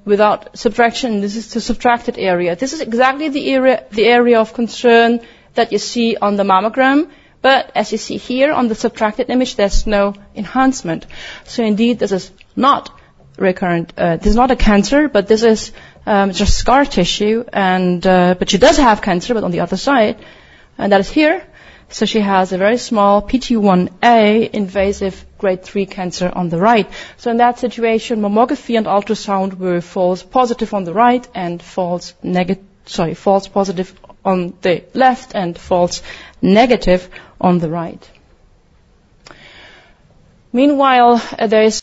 without subtraction. This is the subtracted area. This is exactly the area of concern that you see on the mammogram. But as you see here on the subtracted image, there's no enhancement. So indeed, this is not recurrent. This is not a cancer, but this is just scar tissue. And but she does have cancer, but on the other side, and that is here. So she has a very small PT1A invasive grade 3 cancer on the right. So in that situation, mammography and ultrasound were false positive on the right and false positive on the left and false negative on the right. Meanwhile, there is